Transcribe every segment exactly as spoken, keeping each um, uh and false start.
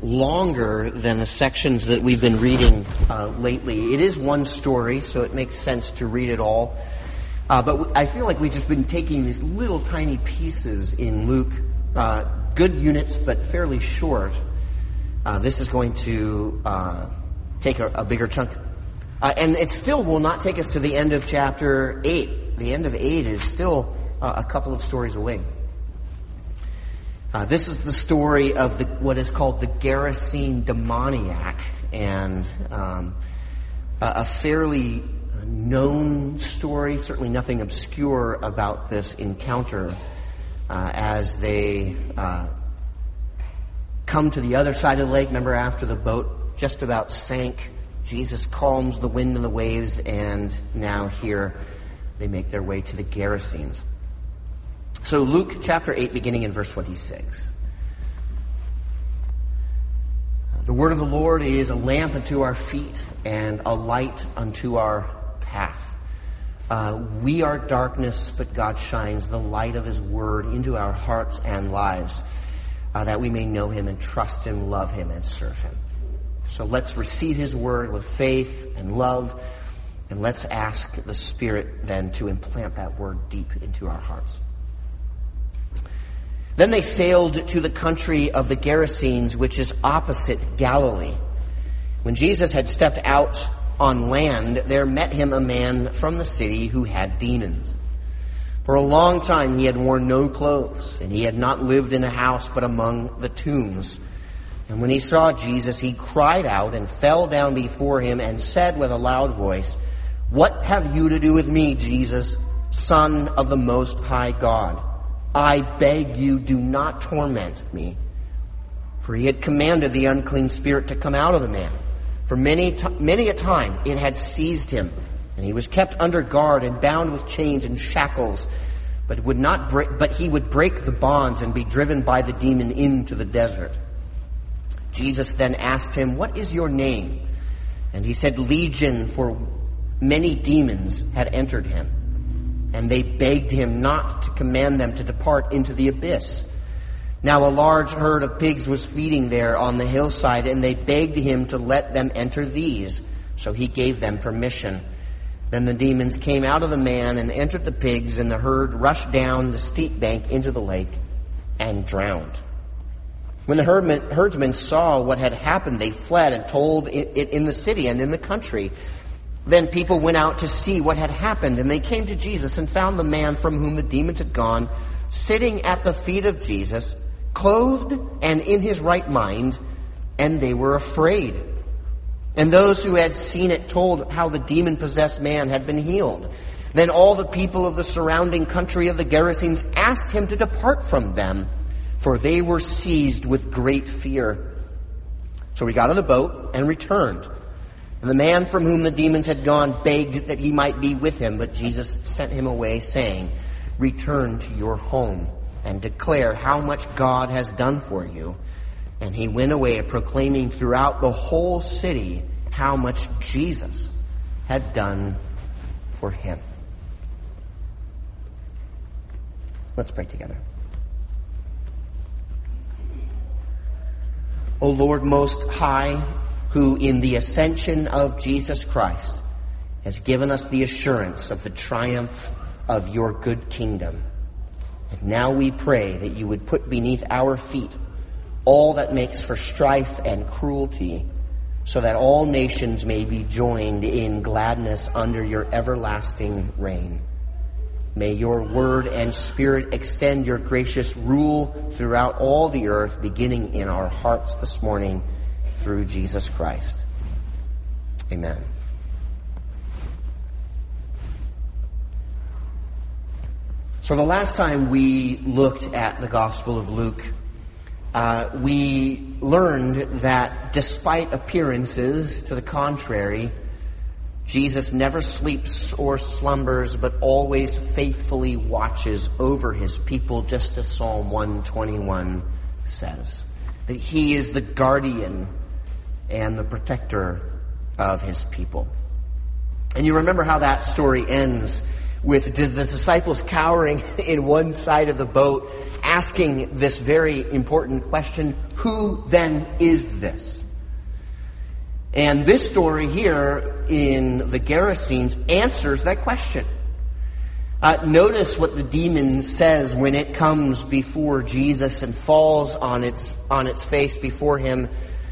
longer than the sections that we've been reading uh, lately. It is one story, so it makes sense to read it all. Uh, but I feel like we've just been taking these little tiny pieces in Luke, uh, good units, but fairly short. Uh, this is going to uh, take a, a bigger chunk. Uh, and it still will not take us to the end of chapter eight. The end of eight is still uh, a couple of stories away. Uh, this is the story of the, what is called the Gerasene demoniac, and um, a, a fairly known story, certainly nothing obscure about this encounter uh, as they uh, come to the other side of the lake. Remember, after the boat just about sank, Jesus calms the wind and the waves, and now here they make their way to the Gerasenes. So Luke chapter eight, beginning in verse twenty-six. The word of the Lord is a lamp unto our feet and a light unto our path. Uh, we are darkness, but God shines the light of His word into our hearts and lives, uh, that we may know Him and trust Him, love Him, and serve Him. So let's receive His word with faith and love, and let's ask the Spirit then to implant that word deep into our hearts. Then they sailed to the country of the Gerasenes, which is opposite Galilee. When Jesus had stepped out on land, there met him a man from the city who had demons. For a long time he had worn no clothes, and he had not lived in a house but among the tombs. And when he saw Jesus, he cried out and fell down before him and said with a loud voice, "What have you to do with me, Jesus, Son of the Most High God? I beg you, do not torment me." For he had commanded the unclean spirit to come out of the man. For many, t- many a time it had seized him, and he was kept under guard and bound with chains and shackles, but would not break, but he would break the bonds and be driven by the demon into the desert. Jesus then asked him, "What is your name?" And he said, "Legion," for many demons had entered him. And they begged him not to command them to depart into the abyss. Now a large herd of pigs was feeding there on the hillside, and they begged him to let them enter these. So he gave them permission. Then the demons came out of the man and entered the pigs, and the herd rushed down the steep bank into the lake and drowned. When the herdmen, herdsmen saw what had happened, they fled and told it in the city and in the country. Then people went out to see what had happened, and they came to Jesus and found the man from whom the demons had gone, sitting at the feet of Jesus, clothed and in his right mind, and they were afraid. And those who had seen it told how the demon-possessed man had been healed. Then all the people of the surrounding country of the Gerasenes asked him to depart from them, for they were seized with great fear. So he got on a boat and returned. And the man from whom the demons had gone begged that he might be with him, but Jesus sent him away, saying, "Return to your home and declare how much God has done for you." And he went away proclaiming throughout the whole city how much Jesus had done for him. Let's pray together. O Lord Most High, who in the ascension of Jesus Christ has given us the assurance of the triumph of your good kingdom. And now we pray that you would put beneath our feet all that makes for strife and cruelty, so that all nations may be joined in gladness under your everlasting reign. May your word and spirit extend your gracious rule throughout all the earth, beginning in our hearts this morning, through Jesus Christ. Amen. So the last time we looked at the Gospel of Luke, uh, we learned that despite appearances to the contrary, Jesus never sleeps or slumbers, but always faithfully watches over his people, just as Psalm one twenty-one says. That he is the guardian and the protector of his people. And you remember how that story ends with the disciples cowering in one side of the boat, asking this very important question, who then is this? And this story here in the Gerasenes answers that question. Uh, notice what the demon says when it comes before Jesus and falls on its on its face before him.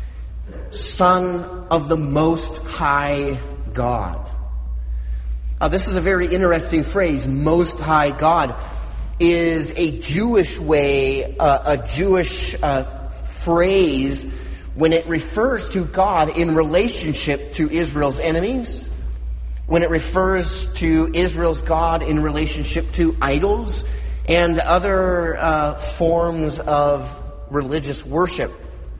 Son of the Most High God. Uh, this is a very interesting phrase. Most High God is a Jewish way, uh, a Jewish uh, phrase when it refers to God in relationship to Israel's enemies, when it refers to Israel's God in relationship to idols and other uh, forms of religious worship.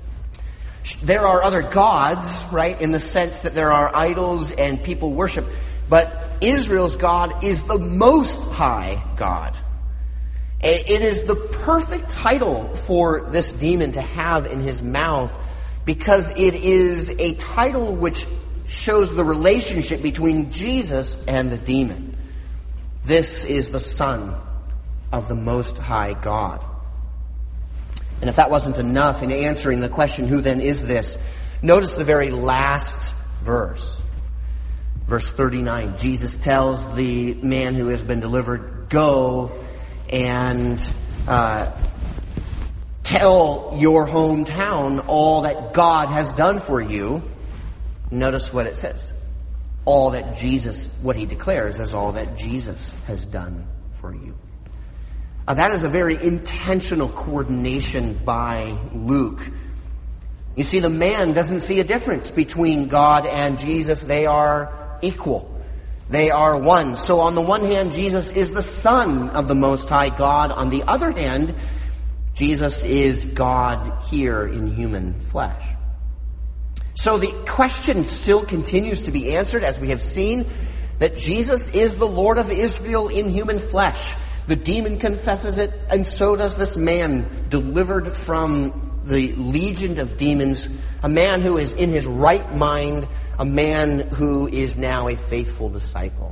There are other gods, right, in the sense that there are idols and people worship, but Israel's God is the Most High God. It is the perfect title for this demon to have in his mouth because it is a title which shows the relationship between Jesus and the demon. This is the Son of the Most High God. And if that wasn't enough in answering the question, who then is this? Notice the very last verse. Verse thirty-nine. Jesus tells the man who has been delivered, go and uh, tell your hometown all that God has done for you. Notice what it says. All that Jesus, what he declares is all that Jesus has done for you. Uh, that is a very intentional coordination by Luke. You see, the man doesn't see a difference between God and Jesus. They are equal. They are one. So on the one hand, Jesus is the Son of the Most High God. On the other hand, Jesus is God here in human flesh. So the question still continues to be answered, as we have seen, that Jesus is the Lord of Israel in human flesh. The demon confesses it, and so does this man, delivered from the legion of demons, a man who is in his right mind, a man who is now a faithful disciple.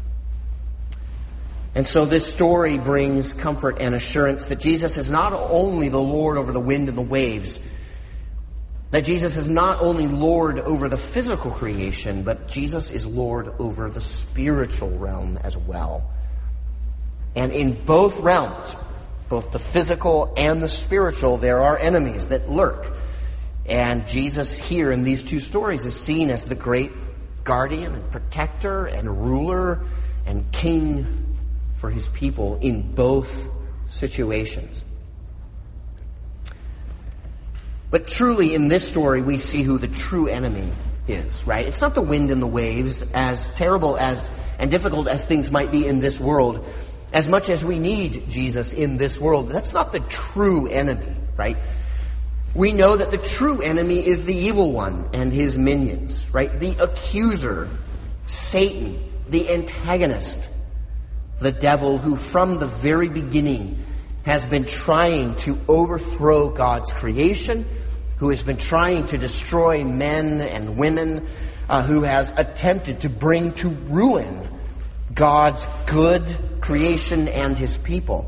And so this story brings comfort and assurance that Jesus is not only the Lord over the wind and the waves, that Jesus is not only Lord over the physical creation, but Jesus is Lord over the spiritual realm as well. And in both realms, both the physical and the spiritual, there are enemies that lurk. And Jesus here in these two stories is seen as the great guardian and protector and ruler and king for his people in both situations. But truly, in this story, we see who the true enemy is, right? It's not the wind and the waves, as terrible as and difficult as things might be in this world. As much as we need Jesus in this world, that's not the true enemy, right? We know that the true enemy is the evil one and his minions, right? The accuser, Satan, the antagonist, the devil who from the very beginning has been trying to overthrow God's creation, who has been trying to destroy men and women, uh, who has attempted to bring to ruin God's good creation and his people.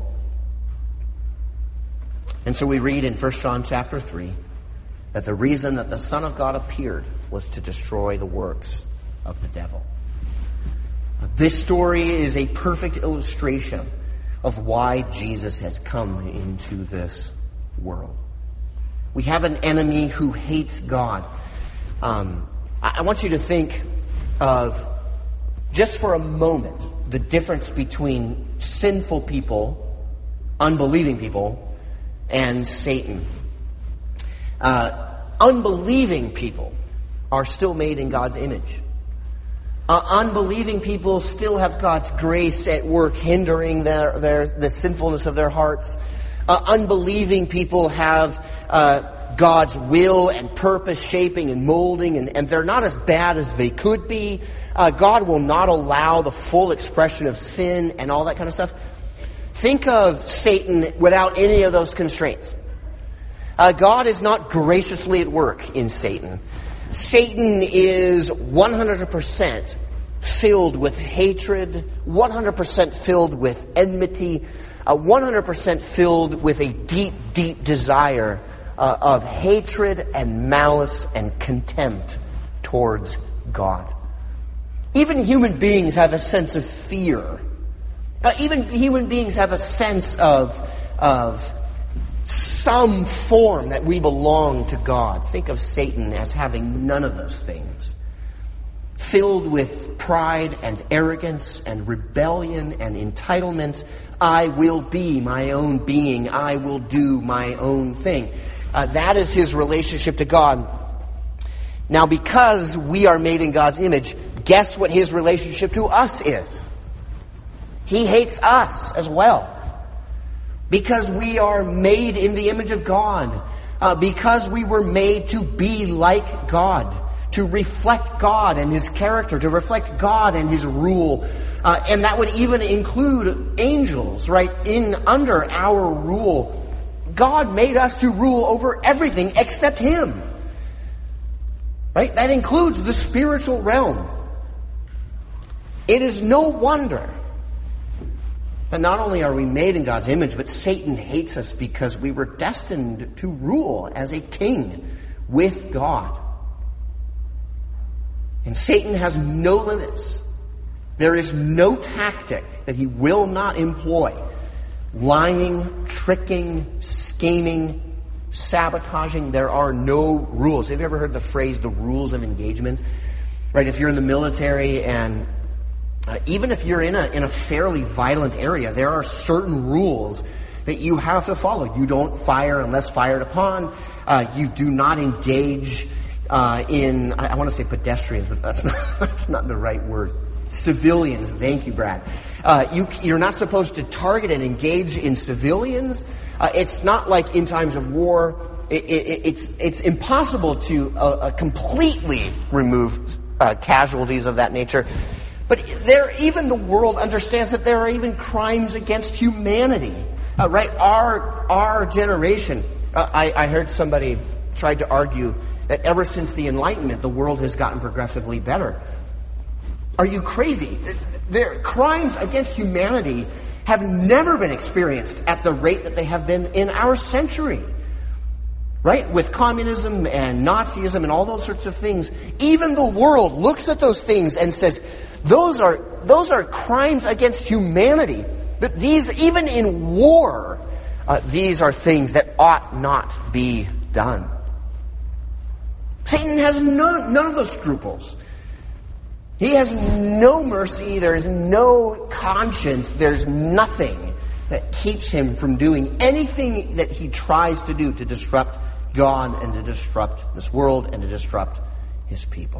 And so we read in First John chapter three that the reason that the Son of God appeared was to destroy the works of the devil. This story is a perfect illustration of why Jesus has come into this world. We have an enemy who hates God. Um, I, I want you to think of, just for a moment, the difference between sinful people, unbelieving people, and Satan. Uh, unbelieving people are still made in God's image. Uh, unbelieving people still have God's grace at work, hindering their, their the sinfulness of their hearts. Uh, unbelieving people have uh, God's will and purpose shaping and molding, and, and they're not as bad as they could be. Uh, God will not allow the full expression of sin and all that kind of stuff. Think of Satan without any of those constraints. Uh, God is not graciously at work in Satan. Satan is one hundred percent filled with hatred, one hundred percent filled with enmity, uh, one hundred percent filled with a deep, deep desire uh, of hatred and malice and contempt towards God. Even human beings have a sense of fear. Uh, even human beings have a sense of, of some form that we belong to God. Think of Satan as having none of those things. Filled with pride and arrogance and rebellion and entitlement, I will be my own being. I will do my own thing. Uh, that is his relationship to God. Now, because we are made in God's image, guess what his relationship to us is? He hates us as well. Because we are made in the image of God. Uh, because we were made to be like God. To reflect God and his character. To reflect God and his rule. Uh, and that would even include angels, right? In under our rule. God made us to rule over everything except him. Right? That includes the spiritual realm. It is no wonder that not only are we made in God's image, but Satan hates us because we were destined to rule as a king with God. And Satan has no limits. There is no tactic that he will not employ. Lying, tricking, scheming, sabotaging. There are no rules. Have you ever heard the phrase, the rules of engagement? Right, if you're in the military and Uh, even if you're in a in a fairly violent area, there are certain rules that you have to follow. You don't fire unless fired upon. Uh, you do not engage uh, in, I, I want to say pedestrians, but that's not, that's not the right word. Civilians. Thank you, Brad. Uh, you, you're not supposed to target and engage in civilians. Uh, it's not like in times of war. It, it, it's it's impossible to uh, uh, completely remove uh, casualties of that nature. But there, even the world understands that there are even crimes against humanity, uh, right? Our our generation. Uh, I, I heard somebody tried to argue that ever since the Enlightenment, the world has gotten progressively better. Are you crazy? There, crimes against humanity have never been experienced at the rate that they have been in our century. Right? With communism and Nazism and all those sorts of things, even the world looks at those things and says, Those are those are crimes against humanity. But these, even in war, uh, these are things that ought not be done. Satan has no, none of those scruples. He has no mercy. There is no conscience. There's nothing that keeps him from doing anything that he tries to do to disrupt God and to disrupt this world and to disrupt his people.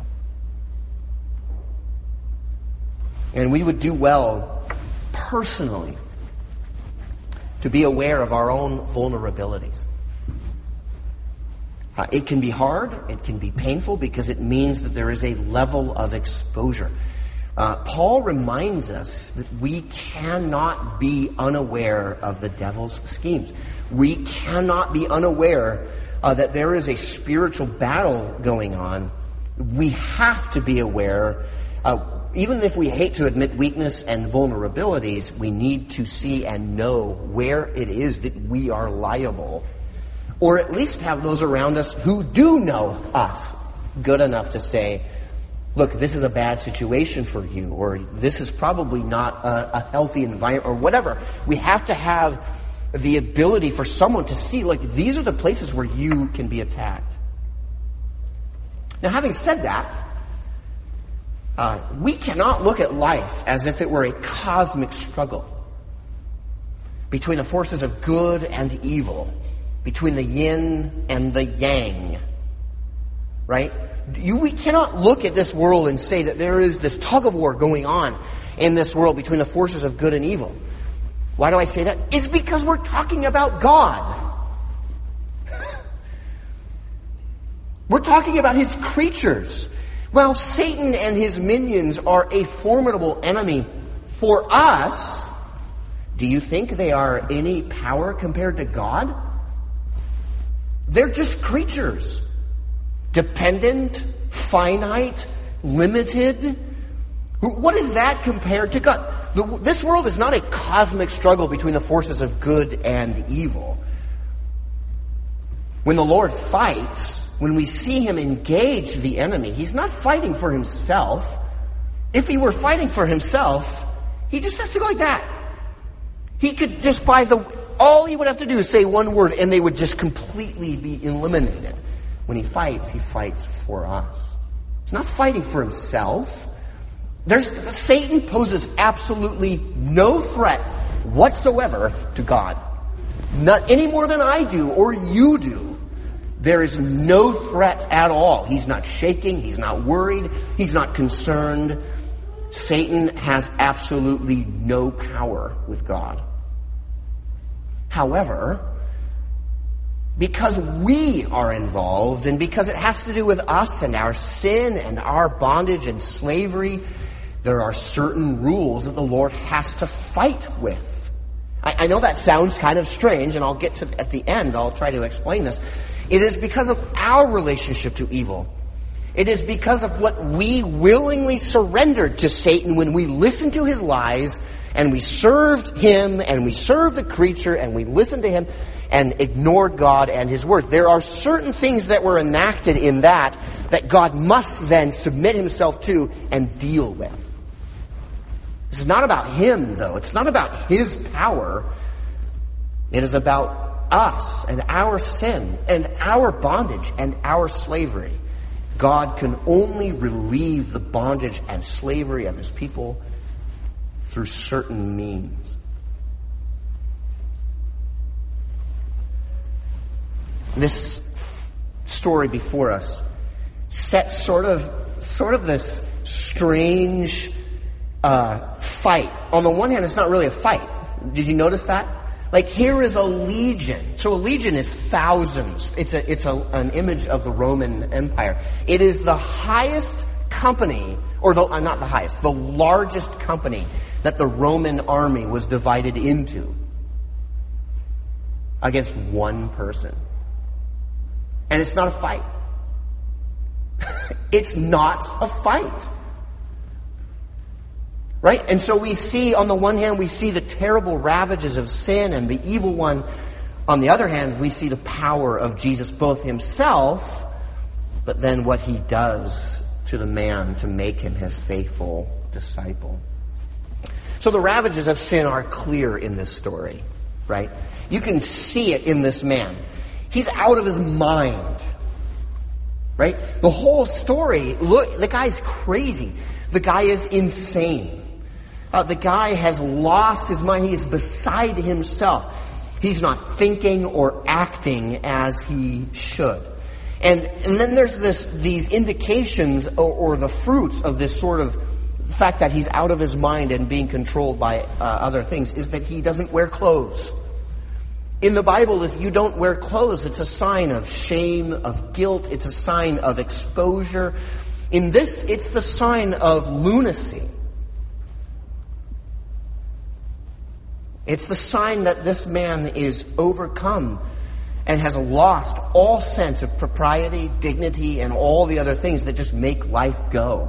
And we would do well, personally, to be aware of our own vulnerabilities. Uh, it can be hard, it can be painful, because it means that there is a level of exposure. Uh, Paul reminds us that we cannot be unaware of the devil's schemes. We cannot be unaware uh, that there is a spiritual battle going on. We have to be aware. Uh, Even if we hate to admit weakness and vulnerabilities, we need to see and know where it is that we are liable. Or at least have those around us who do know us good enough to say, look, this is a bad situation for you, or this is probably not a, a healthy environment, or whatever. We have to have the ability for someone to see, like, these are the places where you can be attacked. Now, having said that, Uh, we cannot look at life as if it were a cosmic struggle between the forces of good and evil, between the yin and the yang, right? You, we cannot look at this world and say that there is this tug of war going on in this world between the forces of good and evil. Why do I say that? It's because we're talking about God. We're talking about his creatures. Well, Satan and his minions are a formidable enemy for us. Do you think they are any power compared to God? They're just creatures. Dependent, finite, limited. What is that compared to God? The, this world is not a cosmic struggle between the forces of good and evil. When the Lord fights, when we see him engage the enemy, he's not fighting for himself. If he were fighting for himself, he just has to go like that. He could just by the, all he would have to do is say one word and they would just completely be eliminated. When he fights, he fights for us. He's not fighting for himself. There's, Satan poses absolutely no threat whatsoever to God. Not any more than I do or you do. There is no threat at all. He's not shaking. He's not worried. He's not concerned. Satan has absolutely no power with God. However, because we are involved and because it has to do with us and our sin and our bondage and slavery, there are certain rules that the Lord has to fight with. I, I know that sounds kind of strange, and I'll get to at the end, I'll try to explain this. It is because of our relationship to evil. It is because of what we willingly surrendered to Satan when we listened to his lies and we served him and we served the creature and we listened to him and ignored God and his word. There are certain things that were enacted in that that God must then submit himself to and deal with. This is not about him, though. It's not about his power. It is about us and our sin and our bondage and our slavery. God can only relieve the bondage and slavery of his people through certain means. This story before us sets sort of sort of this strange uh, fight. On the one hand, it's not really a fight. Did you notice that? Like, here is a legion. So a legion is thousands. It's a it's a, an image of the Roman Empire. It is the highest company, or the, uh, not the highest, the largest company that the Roman army was divided into against one person. And it's not a fight. It's not a fight. Right? And so we see, on the one hand, we see the terrible ravages of sin and the evil one. On the other hand, we see the power of Jesus, both himself, but then what he does to the man to make him his faithful disciple. So the ravages of sin are clear in this story, right? You can see it in this man. He's out of his mind, right? The whole story, look, the guy's crazy. The guy is insane. Uh, the guy has lost his mind. He is beside himself. He's not thinking or acting as he should. And and then there's this these indications or, or the fruits of this sort of fact that he's out of his mind and being controlled by uh, other things is that he doesn't wear clothes. In the Bible, if you don't wear clothes, it's a sign of shame, of guilt. It's a sign of exposure. In this, it's the sign of lunacy. It's the sign that this man is overcome and has lost all sense of propriety, dignity, and all the other things that just make life go.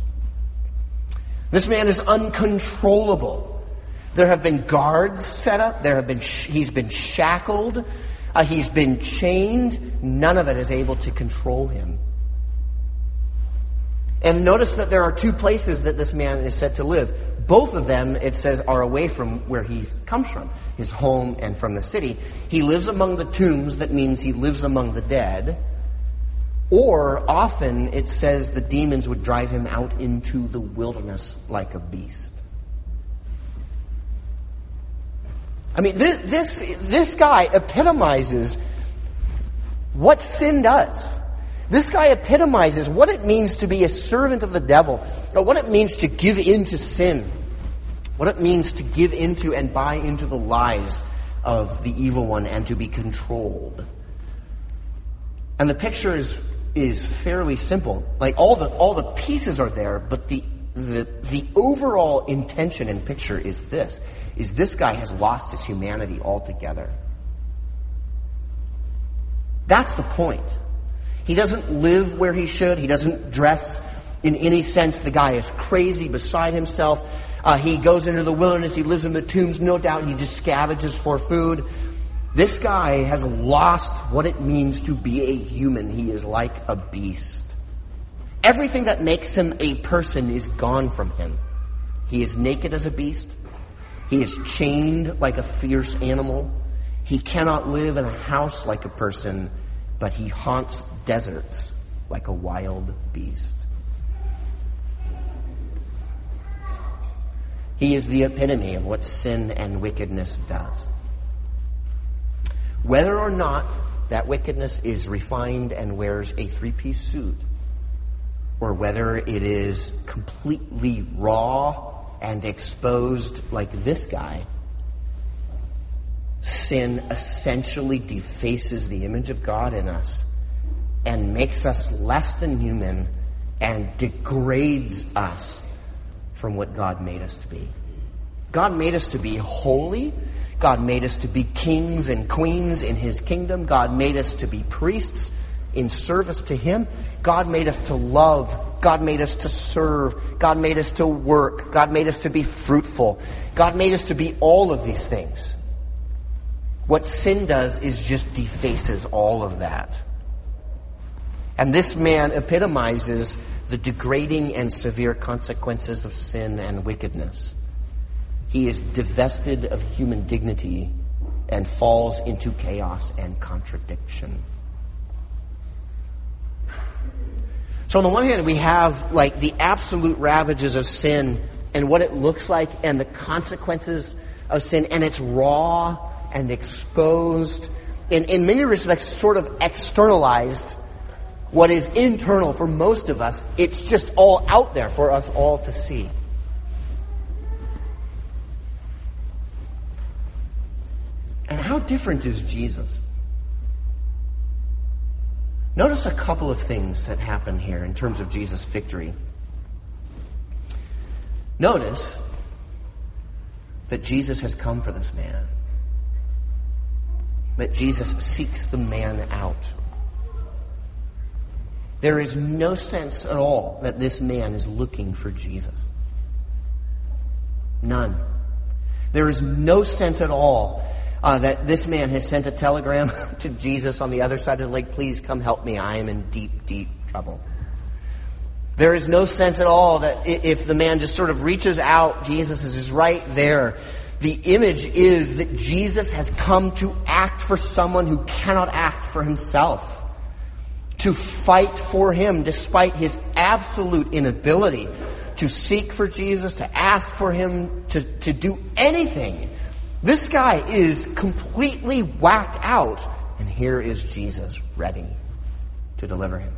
This man is uncontrollable. There have been guards set up. There have been sh- he's been shackled. Uh, he's been chained. None of it is able to control him. And notice that there are two places that this man is said to live. Both of them, it says, are away from where he comes from, his home and from the city. He lives among the tombs. That means he lives among the dead. Or often it says the demons would drive him out into the wilderness like a beast. I mean, this this, this guy epitomizes what sin does. This guy epitomizes what it means to be a servant of the devil, what it means to give in to sin, what it means to give into and buy into the lies of the evil one and to be controlled. And the picture is is fairly simple. Like all the all the pieces are there, but the the the overall intention and picture is this: is this guy has lost his humanity altogether. That's the point. He doesn't live where he should. He doesn't dress in any sense. The guy is crazy, beside himself. Uh, he goes into the wilderness. He lives in the tombs. No doubt he just scavenges for food. This guy has lost what it means to be a human. He is like a beast. Everything that makes him a person is gone from him. He is naked as a beast. He is chained like a fierce animal. He cannot live in a house like a person, but he haunts deserts like a wild beast. He is the epitome of what sin and wickedness does. Whether or not that wickedness is refined and wears a three-piece suit, or whether it is completely raw and exposed like this guy, sin essentially defaces the image of God in us and makes us less than human and degrades us from what God made us to be. God made us to be holy. God made us to be kings and queens in His kingdom. God made us to be priests in service to Him. God made us to love. God made us to serve. God made us to work. God made us to be fruitful. God made us to be all of these things. What sin does is just defaces all of that. And this man epitomizes the degrading and severe consequences of sin and wickedness. He is divested of human dignity and falls into chaos and contradiction. So on the one hand, we have like the absolute ravages of sin and what it looks like and the consequences of sin, and it's raw and exposed, in, in many respects sort of externalized what is internal for most of us. It's just all out there for us all to see. And how different is Jesus? Notice a couple of things that happen here in terms of Jesus' victory. Notice that Jesus has come for this man. That Jesus seeks the man out. There is no sense at all that this man is looking for Jesus. None. There is no sense at all uh, that this man has sent a telegram to Jesus on the other side of the lake, please come help me, I am in deep, deep trouble. There is no sense at all that if the man just sort of reaches out, Jesus is just right there. The image is that Jesus has come to act for someone who cannot act for himself. To fight for him despite his absolute inability to seek for Jesus, to ask for him, to, to do anything. This guy is completely whacked out, and here is Jesus ready to deliver him.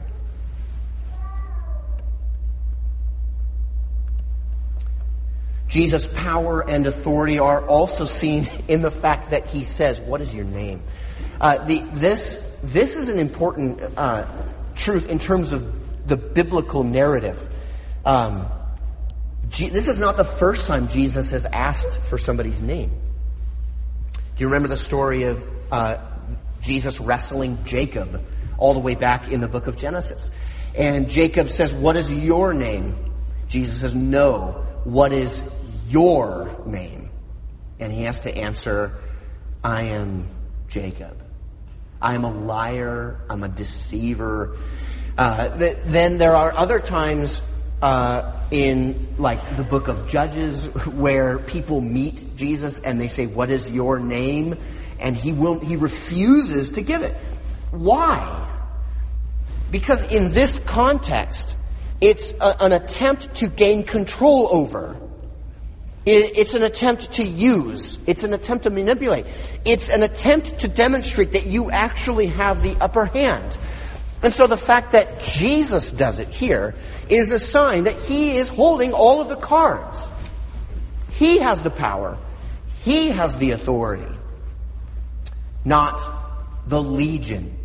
Jesus' power and authority are also seen in the fact that he says, what is your name? Uh, the, this, this is an important uh, truth in terms of the biblical narrative. Um, G- this is not the first time Jesus has asked for somebody's name. Do you remember the story of uh, Jesus wrestling Jacob all the way back in the book of Genesis? And Jacob says, what is your name? Jesus says, no, what is your name? And he has to answer, I am Jacob. I am a liar. I'm a deceiver. Uh, th- then there are other times uh, in like the book of Judges where people meet Jesus and they say, what is your name? And he will he refuses to give it. Why? Because in this context, it's a, an attempt to gain control over. It, it's an attempt to use. It's an attempt to manipulate. It's an attempt to demonstrate that you actually have the upper hand. And so the fact that Jesus does it here is a sign that he is holding all of the cards. He has the power. He has the authority. Not the legion.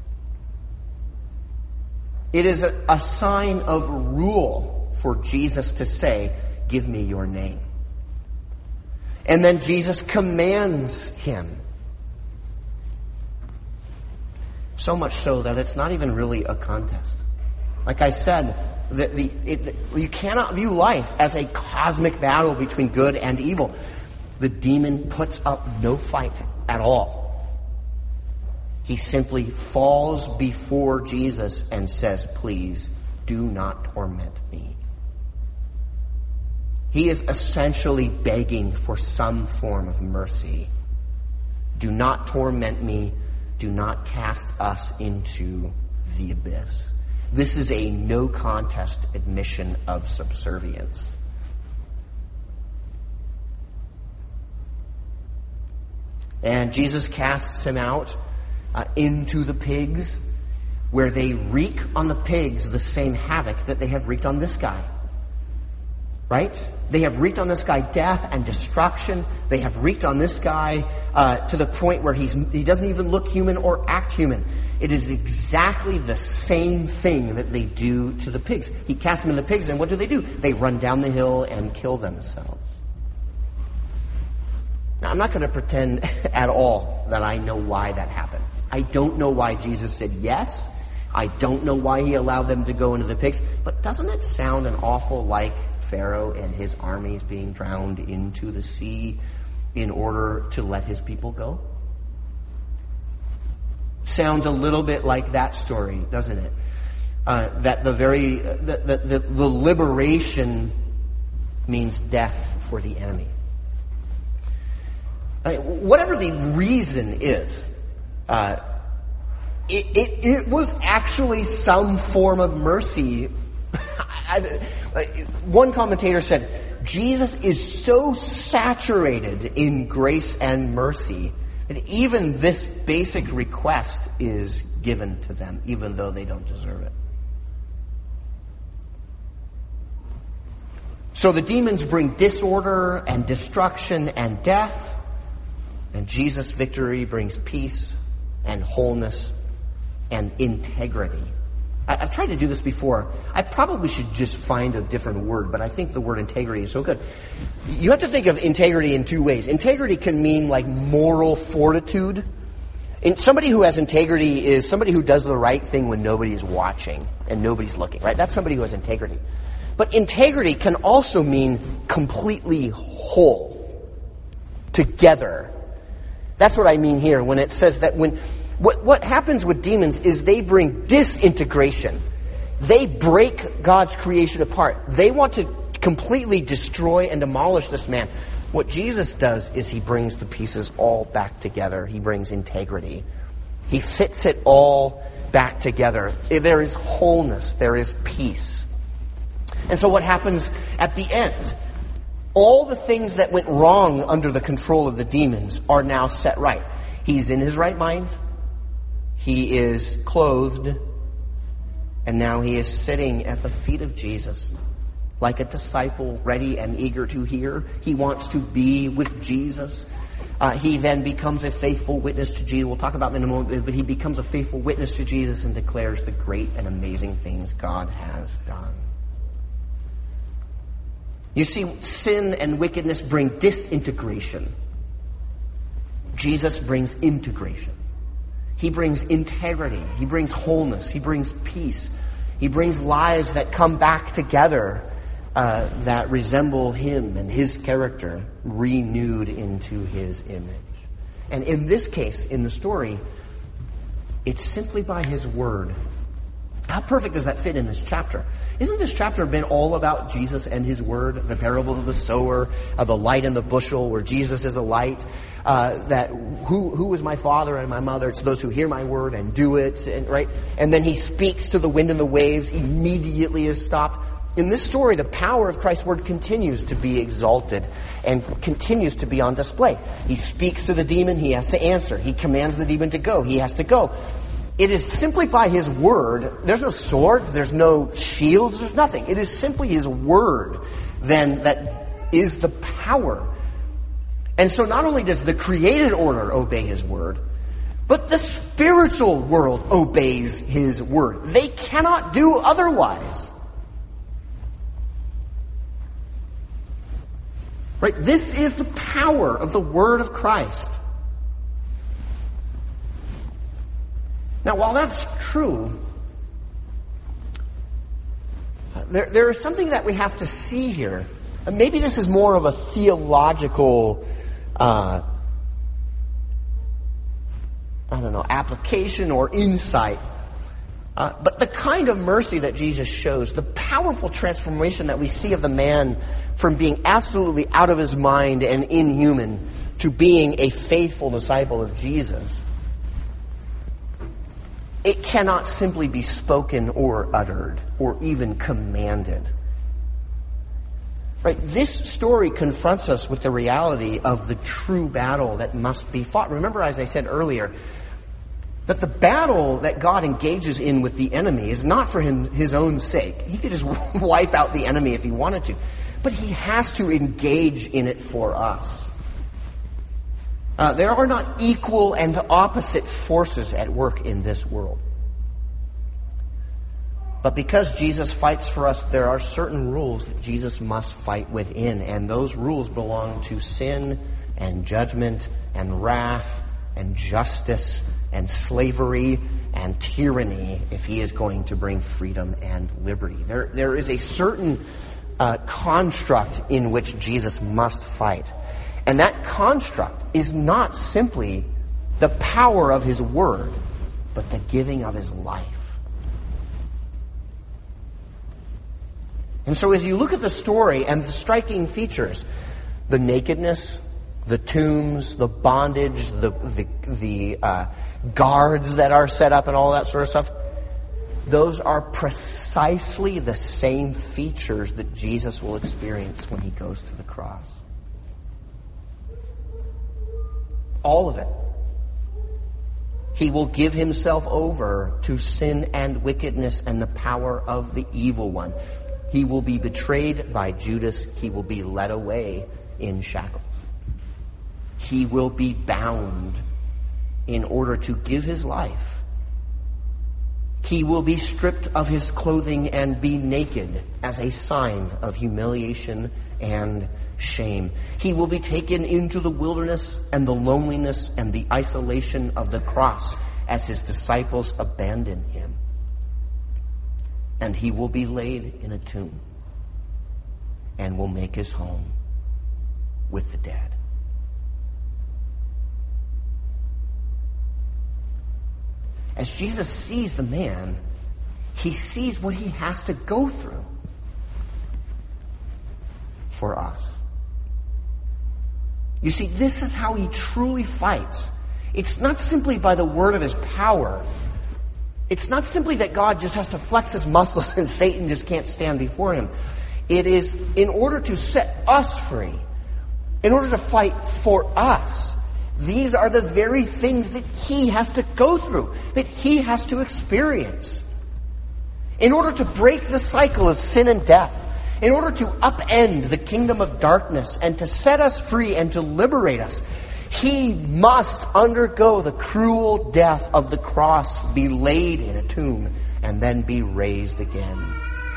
It is a, a sign of rule for Jesus to say, give me your name. And then Jesus commands him. So much so that it's not even really a contest. Like I said, the, the, it, the, you cannot view life as a cosmic battle between good and evil. The demon puts up no fight at all. He simply falls before Jesus and says, please do not torment me. He is essentially begging for some form of mercy. Do not torment me. Do not cast us into the abyss. This is a no contest admission of subservience. And Jesus casts him out uh, into the pigs, where they wreak on the pigs the same havoc that they have wreaked on this guy. Right? They have wreaked on this guy death and destruction. They have wreaked on this guy uh, to the point where he's he doesn't even look human or act human. It is exactly the same thing that they do to the pigs. He casts them in the pigs, and what do they do? They run down the hill and kill themselves. Now, I'm not going to pretend at all that I know why that happened. I don't know why Jesus said yes. I don't know why he allowed them to go into the pigs. But doesn't it sound an awful like Pharaoh and his armies being drowned into the sea in order to let his people go? Sounds a little bit like that story, doesn't it? Uh, that the very uh, the, the, the, the liberation means death for the enemy. I mean, whatever the reason is, uh, it, it, it was actually some form of mercy. I, I, one commentator said, Jesus is so saturated in grace and mercy that even this basic request is given to them, even though they don't deserve it. So the demons bring disorder and destruction and death, and Jesus' victory brings peace and wholeness and integrity. I, I've tried to do this before. I probably should just find a different word, but I think the word integrity is so good. You have to think of integrity in two ways. Integrity can mean like moral fortitude. And somebody who has integrity is somebody who does the right thing when nobody is watching and nobody's looking, right? That's somebody who has integrity. But integrity can also mean completely whole, together. That's what I mean here when it says that when what, what happens with demons is they bring disintegration. They break God's creation apart. They want to completely destroy and demolish this man. What Jesus does is he brings the pieces all back together. He brings integrity. He fits it all back together. There is wholeness. There is peace. And so what happens at the end? All the things that went wrong under the control of the demons are now set right. He's in his right mind. He is clothed. And now he is sitting at the feet of Jesus like a disciple, ready and eager to hear. He wants to be with Jesus. Uh, he then becomes a faithful witness to Jesus. We'll talk about him in a moment, but he becomes a faithful witness to Jesus and declares the great and amazing things God has done. You see, sin and wickedness bring disintegration. Jesus brings integration. He brings integrity. He brings wholeness. He brings peace. He brings lives that come back together, uh, that resemble him and his character, renewed into his image. And in this case, in the story, it's simply by his word. How perfect does that fit in this chapter? Isn't this chapter been all about Jesus and his word? The parable of the sower, of the light in the bushel, where Jesus is a light. Uh, that who who is my father and my mother? It's those who hear my word and do it, and right. And then he speaks to the wind and the waves. Immediately is stopped. In this story, the power of Christ's word continues to be exalted and continues to be on display. He speaks to the demon. He has to answer. He commands the demon to go. He has to go. It is simply by his word. There's no swords. There's no shields. There's nothing. It is simply his word then that is the power. And so not only does the created order obey his word, but the spiritual world obeys his word. They cannot do otherwise. Right? This is the power of the word of Christ. Now, while that's true, there, there is something that we have to see here. And maybe this is more of a theological, uh, I don't know, application or insight. Uh, but the kind of mercy that Jesus shows, the powerful transformation that we see of the man from being absolutely out of his mind and inhuman to being a faithful disciple of Jesus, it cannot simply be spoken or uttered or even commanded. Right? This story confronts us with the reality of the true battle that must be fought. Remember, as I said earlier, that the battle that God engages in with the enemy is not for him, his own sake. He could just wipe out the enemy if he wanted to. But he has to engage in it for us. Uh, there are not equal and opposite forces at work in this world. But because Jesus fights for us, there are certain rules that Jesus must fight within. And those rules belong to sin and judgment and wrath and justice and slavery and tyranny if he is going to bring freedom and liberty. There, there is a certain uh, construct in which Jesus must fight. And that construct is not simply the power of his word, but the giving of his life. And so as you look at the story and the striking features, the nakedness, the tombs, the bondage, the the, the uh, guards that are set up and all that sort of stuff, those are precisely the same features that Jesus will experience when he goes to the cross. All of it. He will give himself over to sin and wickedness and the power of the evil one. He will be betrayed by Judas. He will be led away in shackles. He will be bound in order to give his life. He will be stripped of his clothing and be naked as a sign of humiliation and shame. He will be taken into the wilderness and the loneliness and the isolation of the cross as his disciples abandon him. And he will be laid in a tomb and will make his home with the dead. As Jesus sees the man, he sees what he has to go through for us. You see, this is how he truly fights. It's not simply by the word of his power. It's not simply that God just has to flex his muscles and Satan just can't stand before him. It is in order to set us free, in order to fight for us. These are the very things that he has to go through, that he has to experience. In order to break the cycle of sin and death, in order to upend the kingdom of darkness and to set us free and to liberate us, he must undergo the cruel death of the cross, be laid in a tomb, and then be raised again.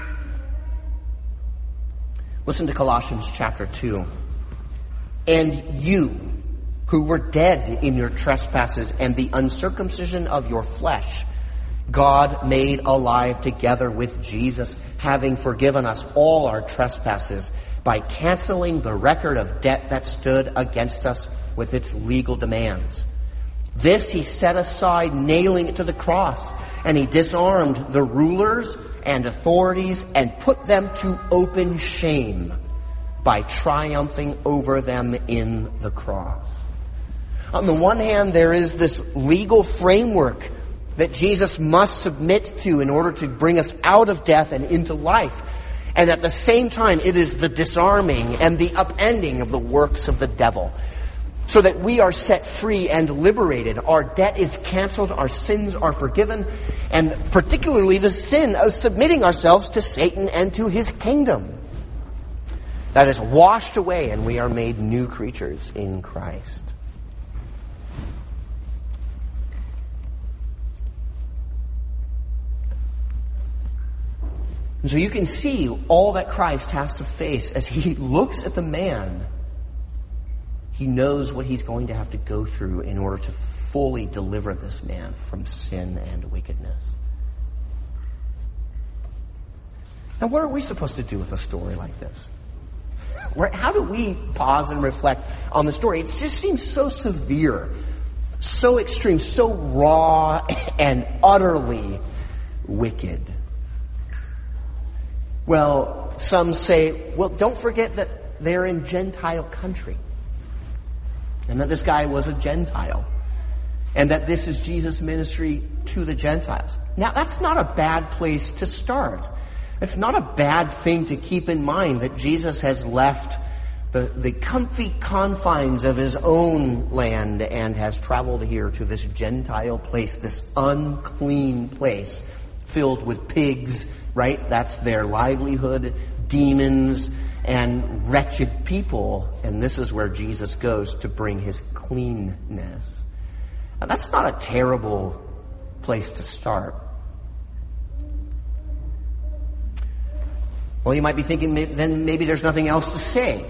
Listen to Colossians chapter two. And you, who were dead in your trespasses and the uncircumcision of your flesh, God made alive together with Jesus, having forgiven us all our trespasses by canceling the record of debt that stood against us with its legal demands. This he set aside, nailing it to the cross, and he disarmed the rulers and authorities and put them to open shame by triumphing over them in the cross. On the one hand, there is this legal framework that Jesus must submit to in order to bring us out of death and into life. And at the same time, it is the disarming and the upending of the works of the devil, so that we are set free and liberated. Our debt is canceled, our sins are forgiven, and particularly the sin of submitting ourselves to Satan and to his kingdom. That is washed away, and we are made new creatures in Christ. And so you can see all that Christ has to face as he looks at the man. He knows what he's going to have to go through in order to fully deliver this man from sin and wickedness. Now, what are we supposed to do with a story like this? Where, how do we pause and reflect on the story? It just seems so severe, so extreme, so raw, and utterly wicked. Well, some say, well, don't forget that they're in Gentile country, and that this guy was a Gentile, and that this is Jesus' ministry to the Gentiles. Now, that's not a bad place to start. It's not a bad thing to keep in mind that Jesus has left the, the comfy confines of his own land and has traveled here to this Gentile place, this unclean place filled with pigs, right? That's their livelihood, demons, and wretched people. And this is where Jesus goes to bring his cleanness. Now, that's not a terrible place to start. Well, you might be thinking, then maybe there's nothing else to say.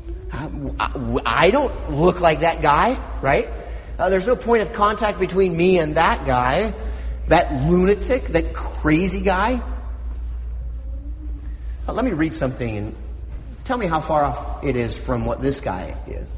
I don't look like that guy, right? Uh, there's no point of contact between me and that guy, that lunatic, that crazy guy. Uh, let me read something and tell me how far off it is from what this guy is.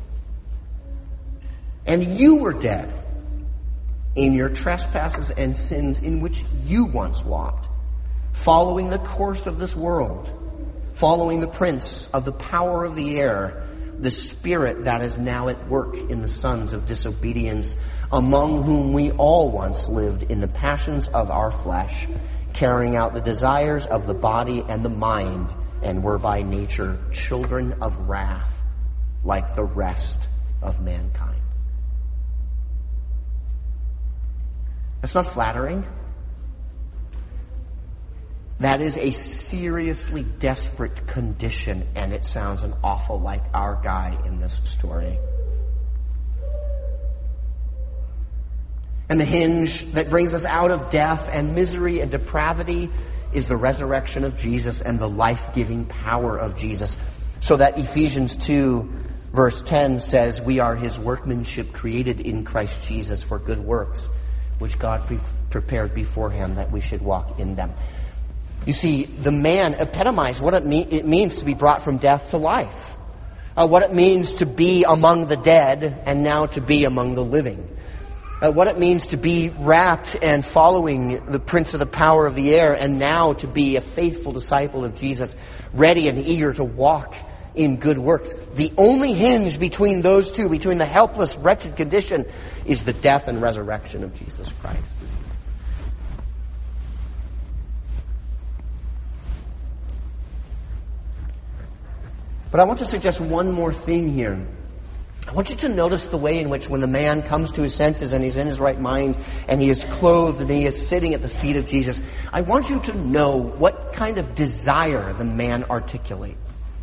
And you were dead in your trespasses and sins in which you once walked, following the course of this world, following the prince of the power of the air, the spirit that is now at work in the sons of disobedience, among whom we all once lived in the passions of our flesh, carrying out the desires of the body and the mind, and were by nature children of wrath, like the rest of mankind. That's not flattering. That is a seriously desperate condition, and it sounds an awful like our guy in this story. And the hinge that brings us out of death and misery and depravity is the resurrection of Jesus and the life-giving power of Jesus. So that Ephesians two, verse ten says, we are his workmanship created in Christ Jesus for good works, which God pre- prepared beforehand that we should walk in them. You see, the man epitomized what it, mean, it means to be brought from death to life. Uh, what it means to be among the dead and now to be among the living. Uh, what it means to be wrapped and following the prince of the power of the air and now to be a faithful disciple of Jesus, ready and eager to walk in good works. The only hinge between those two, between the helpless, wretched condition, is the death and resurrection of Jesus Christ. But I want to suggest one more thing here. I want you to notice the way in which when the man comes to his senses and he's in his right mind and he is clothed and he is sitting at the feet of Jesus, I want you to know what kind of desire the man articulates.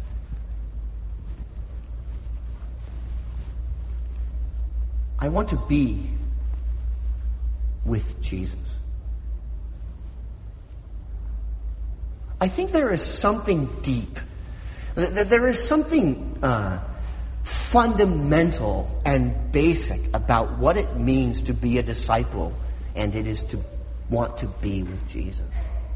I want to be with Jesus. I think there is something deep. There is something uh, fundamental and basic about what it means to be a disciple, and it is to want to be with Jesus.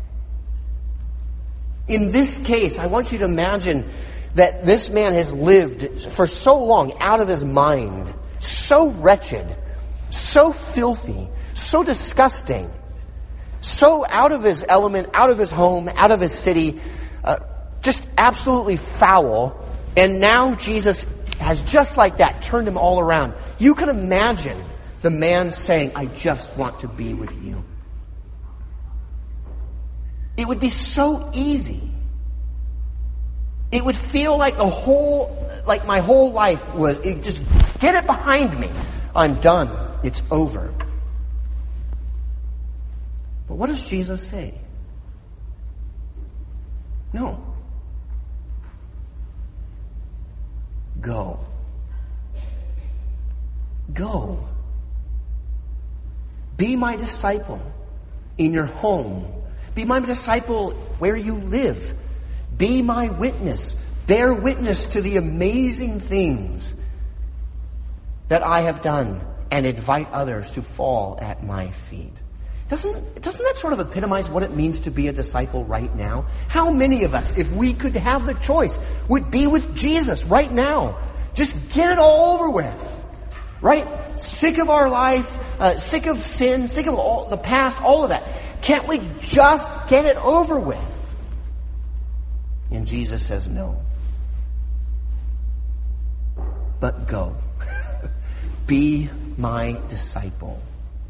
In this case, I want you to imagine that this man has lived for so long out of his mind, so wretched, so filthy, so disgusting, so out of his element, out of his home, out of his city, uh, just absolutely foul. And now Jesus has just like that turned him all around. You can imagine the man saying, I just want to be with you. It would be so easy. It would feel like the whole, like my whole life was, it just get it behind me. I'm done. It's over. But what does Jesus say? No. Go. Go. Be my disciple in your home. Be my disciple where you live. Be my witness. Bear witness to the amazing things that I have done and invite others to fall at my feet. Doesn't, doesn't that sort of epitomize what it means to be a disciple right now? How many of us, if we could have the choice, would be with Jesus right now? Just get it all over with. Right? Sick of our life, uh, sick of sin, sick of all the past, all of that. Can't we just get it over with? And Jesus says no. But go. Be my disciple.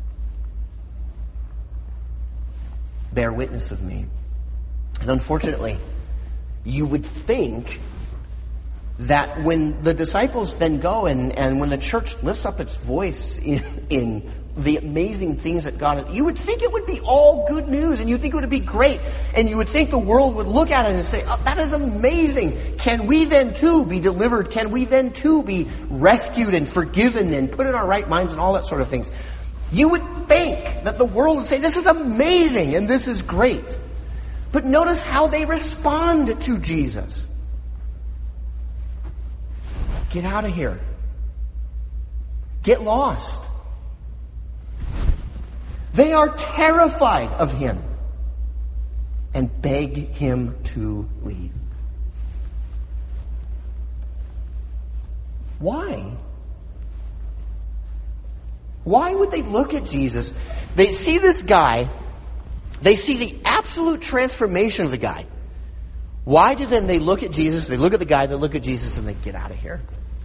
Bear witness of me. And unfortunately, you would think that when the disciples then go and, and when the church lifts up its voice in, in the amazing things that God has, you would think it would be all good news, and you'd think it would be great, and you would think the world would look at it and say, oh, that is amazing. Can we then too be delivered? Can we then too be rescued and forgiven and put in our right minds and all that sort of things? You would think that the world would say, this is amazing and this is great. But notice how they respond to Jesus. Get out of here. Get lost. They are terrified of him and beg him to leave. Why? Why would they look at Jesus? They see this guy. They see the absolute transformation of the guy. Why do then they look at Jesus, they look at the guy, they look at Jesus, and they get out of here?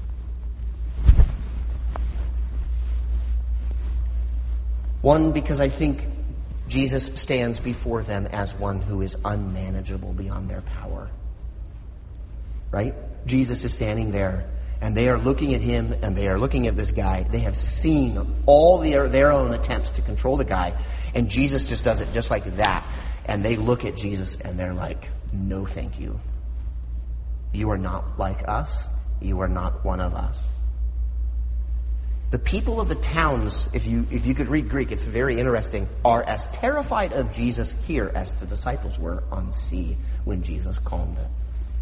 One, because I think Jesus stands before them as one who is unmanageable beyond their power. Right? Jesus is standing there, and they are looking at him, and they are looking at this guy. They have seen all their, their own attempts to control the guy, and Jesus just does it just like that. And they look at Jesus, and they're like, no, thank you. You are not like us. You are not one of us. The people of the towns, if you if you could read Greek, it's very interesting, are as terrified of Jesus here as the disciples were on the sea when Jesus calmed it.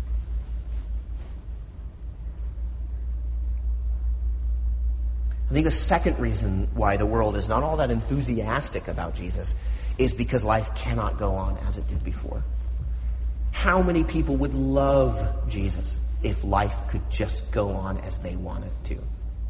I think the second reason why the world is not all that enthusiastic about Jesus is because life cannot go on as it did before. How many people would love Jesus if life could just go on as they want it to?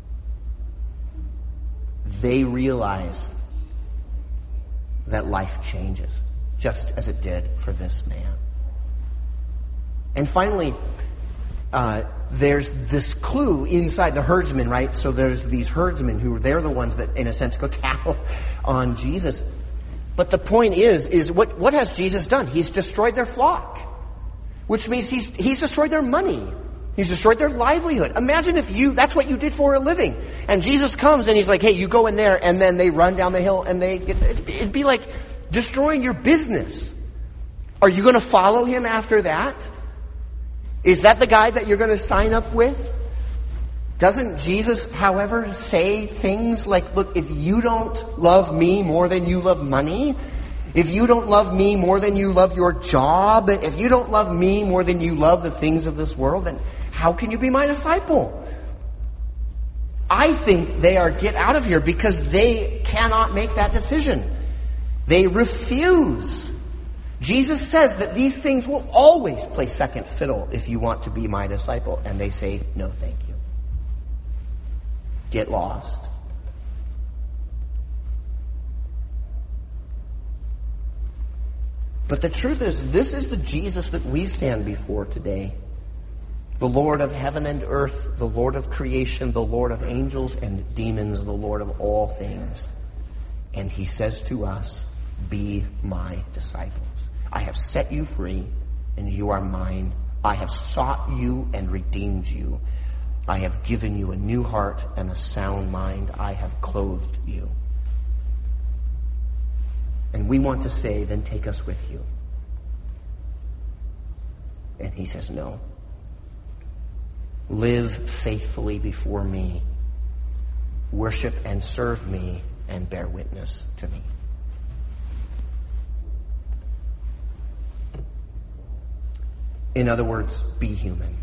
They realize that life changes, just as it did for this man. And finally, uh, there's this clue inside the herdsmen, right? So there's these herdsmen who, they're the ones that, in a sense, go tattle on Jesus. But the point is, is what, what has Jesus done? He's destroyed their flock, which means he's, he's destroyed their money. He's destroyed their livelihood. Imagine if you, that's what you did for a living. And Jesus comes and he's like, hey, you go in there, and then they run down the hill and they get, it'd be like destroying your business. Are you going to follow him after that? Is that the guy that you're going to sign up with? Doesn't Jesus, however, say things like, look, if you don't love me more than you love money, if you don't love me more than you love your job, if you don't love me more than you love the things of this world, then how can you be my disciple? I think they are get out of here because they cannot make that decision. They refuse. Jesus says that these things will always play second fiddle if you want to be my disciple. And they say, no, thank you. Get lost. But the truth is, this is the Jesus that we stand before today. The Lord of heaven and earth, the Lord of creation, the Lord of angels and demons, the Lord of all things. And he says to us, be my disciples. I have set you free, and you are mine. I have sought you and redeemed you. I have given you a new heart and a sound mind. I have clothed you. And we want to say, then take us with you. And he says, no. Live faithfully before me. Worship and serve me and bear witness to me. In other words, be human.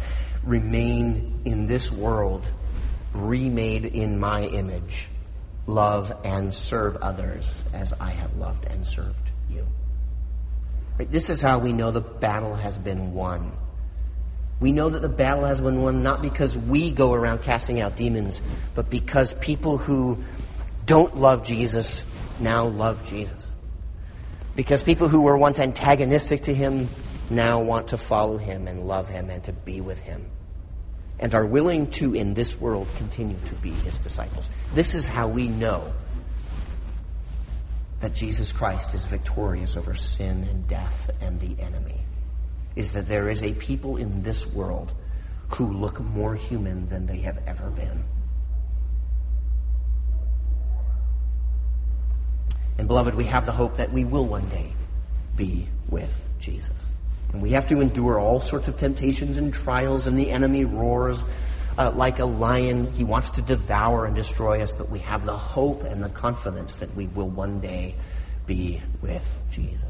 Remain in this world, remade in my image. love and serve others as I have loved and served you. Right? This is how we know the battle has been won. We know that the battle has been won not because we go around casting out demons, but because people who don't love Jesus now love Jesus. Because people who were once antagonistic to him now want to follow him and love him and to be with him, and are willing to, in this world, continue to be his disciples. This is how we know that Jesus Christ is victorious over sin and death and the enemy, is that there is a people in this world who look more human than they have ever been. And beloved, we have the hope that we will one day be with Jesus. And we have to endure all sorts of temptations and trials, and the enemy roars uh, like a lion. He wants to devour and destroy us, but we have the hope and the confidence that we will one day be with Jesus.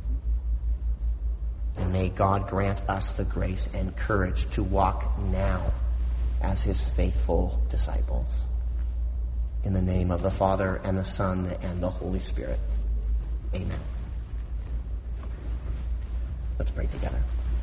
And may God grant us the grace and courage to walk now as his faithful disciples. In the name of the Father, and the Son, and the Holy Spirit. Amen. Let's pray together.